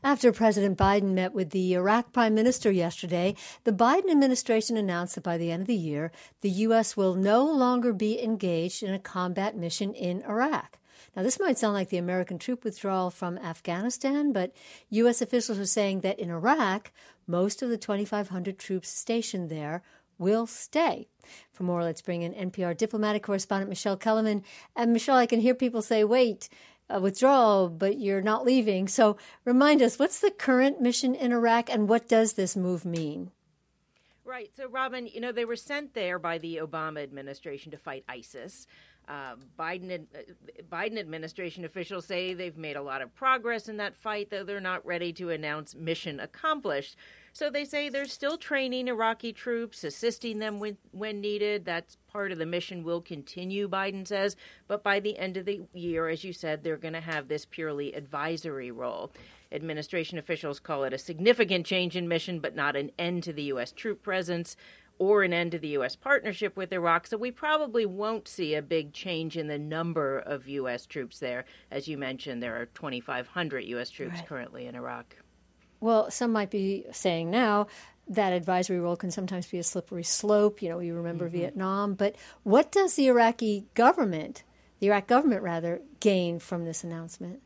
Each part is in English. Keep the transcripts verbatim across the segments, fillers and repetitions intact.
After President Biden met with the Iraq Prime Minister yesterday, the Biden administration announced that by the end of the year, the U S will no longer be engaged in a combat mission in Iraq. Now, this might sound like the American troop withdrawal from Afghanistan, but U S officials are saying that in Iraq, most of the twenty-five hundred troops stationed there will stay. For more, let's bring in N P R diplomatic correspondent Michelle Kellerman. And Michelle, I can hear people say, wait, a withdrawal, but you're not leaving. So remind us, what's the current mission in Iraq and what does this move mean? Right. So, Robin, you know, they were sent there by the Obama administration to fight ISIS. Uh, Biden uh, Biden administration officials say they've made a lot of progress in that fight, though they're not ready to announce mission accomplished. So they say they're still training Iraqi troops, assisting them when, when needed. That's part of the mission will continue, Biden says. But by the end of the year, as you said, they're going to have this purely advisory role. Administration officials call it a significant change in mission, but not an end to the U S troop presence or an end to the U S partnership with Iraq. So we probably won't see a big change in the number of U S troops there. As you mentioned, there are twenty-five hundred U S troops right. currently in Iraq. Well, some might be saying now that advisory role can sometimes be a slippery slope. You know, you remember mm-hmm. Vietnam. But what does the Iraqi government, the Iraq government rather, gain from this announcement?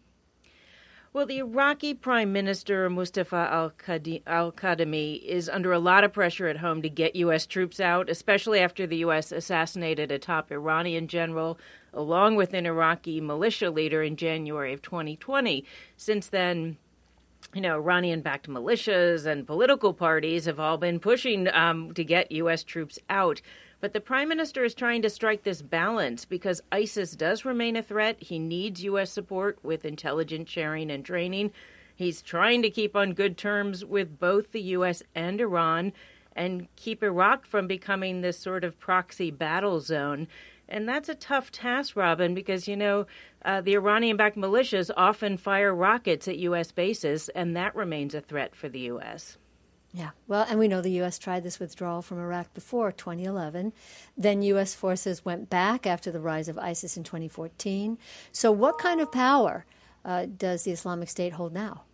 Well, the Iraqi Prime Minister, Mustafa al-Kadhimi, is under a lot of pressure at home to get U S troops out, especially after the U S assassinated a top Iranian general, along with an Iraqi militia leader in January of twenty twenty. Since then, you know, Iranian-backed militias and political parties have all been pushing um, to get U S troops out. But the prime minister is trying to strike this balance because ISIS does remain a threat. He needs U S support with intelligence sharing and training. He's trying to keep on good terms with both the U S and Iran and keep Iraq from becoming this sort of proxy battle zone. And that's a tough task, Robin, because, you know, uh, the Iranian-backed militias often fire rockets at U S bases, and that remains a threat for the U S. Yeah, well, and we know the U S tried this withdrawal from Iraq before twenty eleven. Then U S forces went back after the rise of ISIS in twenty fourteen. So what kind of power uh, does the Islamic State hold now?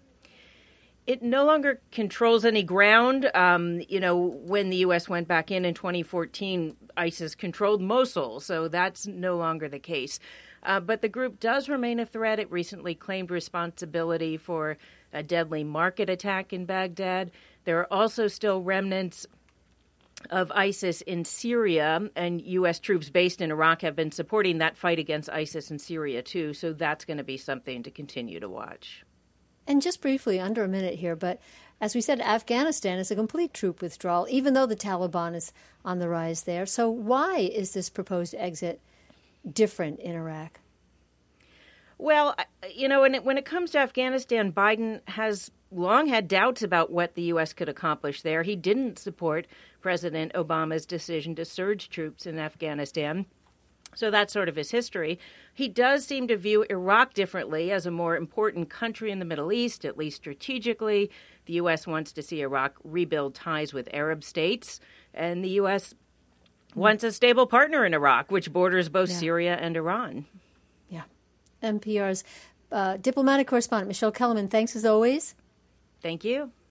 It no longer controls any ground. Um, you know, when the U S went back in in twenty fourteen, ISIS controlled Mosul, so that's no longer the case. Uh, but the group does remain a threat. It recently claimed responsibility for a deadly market attack in Baghdad. There are also still remnants of ISIS in Syria, and U S troops based in Iraq have been supporting that fight against ISIS in Syria, too. So that's going to be something to continue to watch. And just briefly, under a minute here, but as we said, Afghanistan is a complete troop withdrawal, even though the Taliban is on the rise there. So why is this proposed exit different in Iraq? Well, you know, when it, when it comes to Afghanistan, Biden has long had doubts about what the U S could accomplish there. He didn't support President Obama's decision to surge troops in Afghanistan. So that's sort of his history. He does seem to view Iraq differently as a more important country in the Middle East, at least strategically. The U S wants to see Iraq rebuild ties with Arab states, and the U S wants a stable partner in Iraq, which borders both yeah. Syria and Iran. Yeah. N P R's uh, diplomatic correspondent, Michelle Kellerman, thanks as always. Thank you.